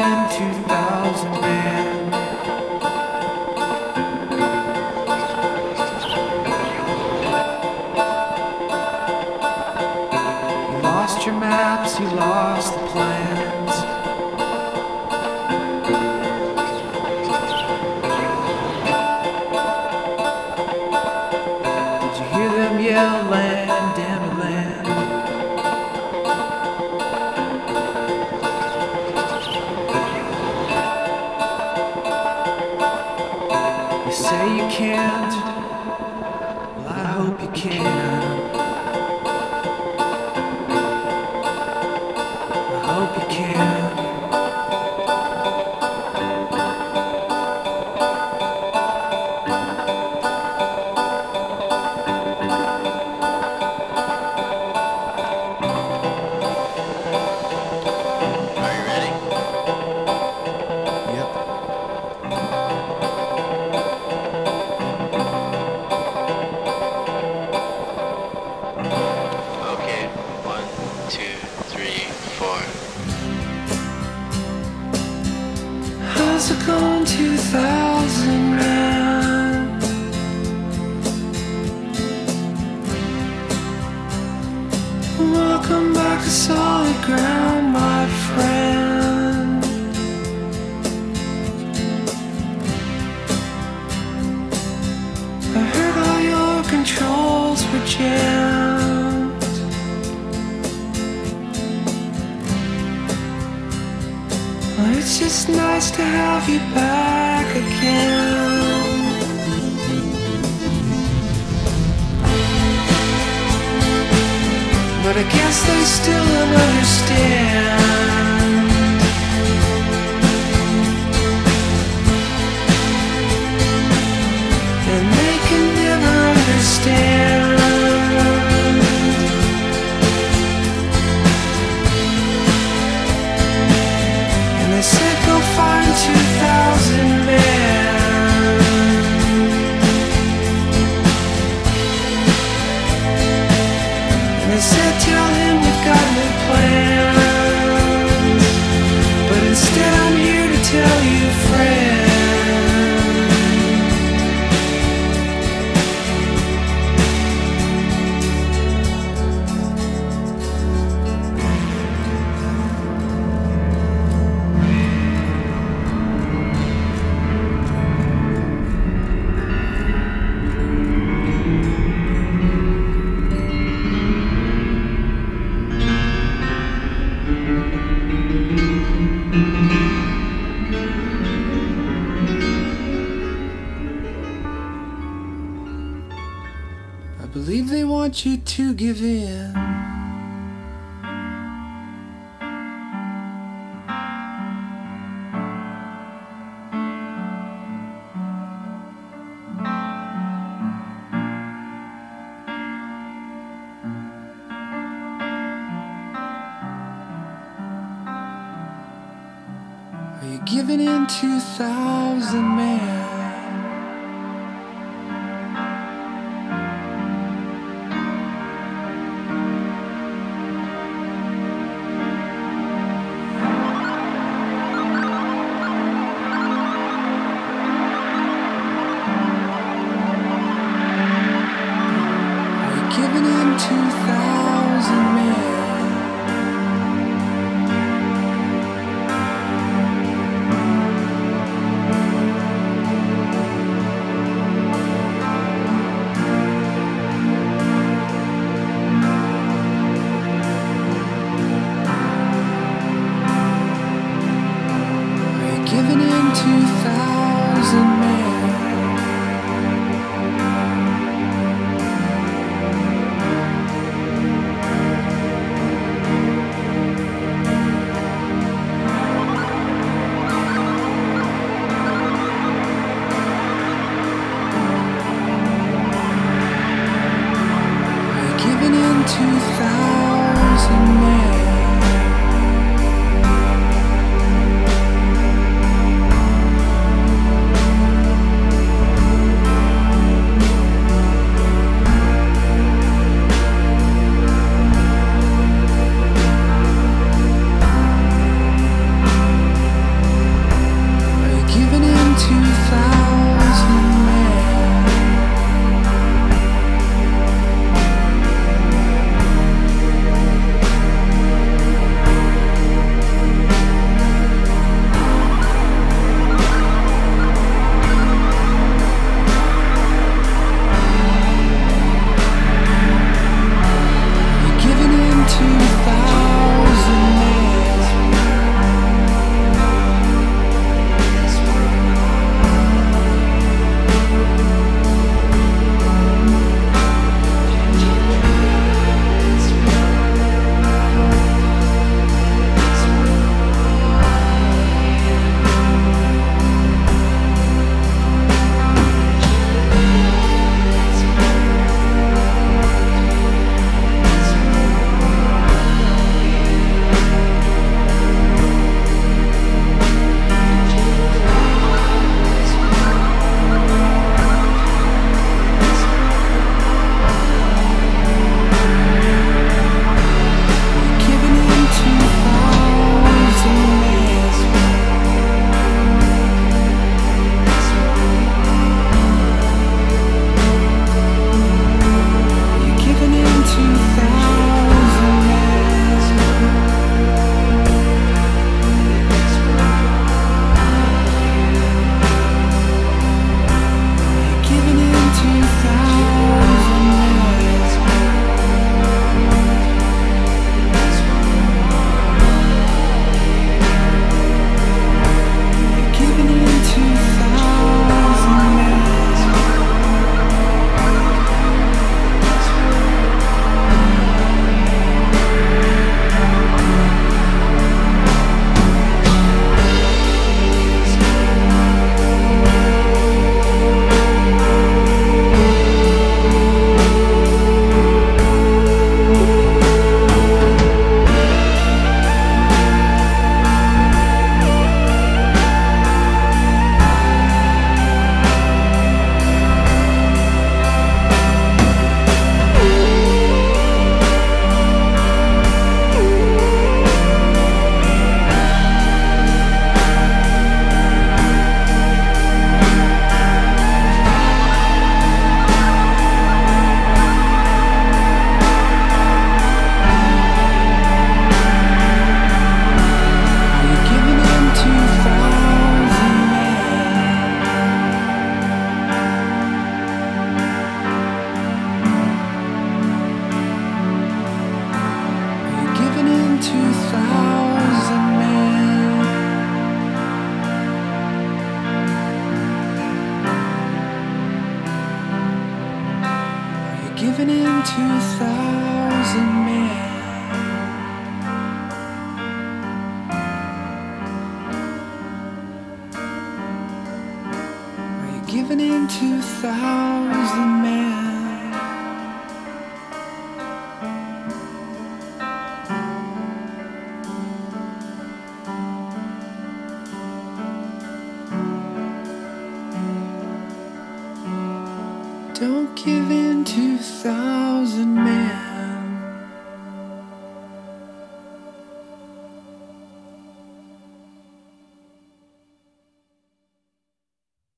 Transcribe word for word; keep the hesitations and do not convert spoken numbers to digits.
in two thousand man. You lost your maps, you lost the plans. Did you hear them yell, land, damn it, land? You say you can't, well I hope you can. I hope you can. Are you ready? Yep. Okay, one, two, three, four. How's it going, two thousand man? Welcome back to solid ground, my friend. I heard all your controls were jammed. Well, it's just nice to have you back again. But I guess they still don't understand. And they can never understand. And they said go find two thousand men. And they said tell him we've got new plans. But instead I'm here to tell you, friend, I believe they want you to give in. Are you giving in, two thousand man? Are you giving in, two thousand men? giving in to a thousand men? Are you giving in to a thousand men? Don't give in to a thousand men.